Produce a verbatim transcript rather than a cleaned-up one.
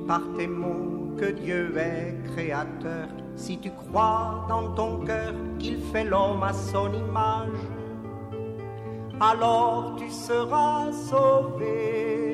par tes mots que Dieu est créateur, si tu crois dans ton cœur qu'il fait l'homme à son image, alors tu seras sauvé.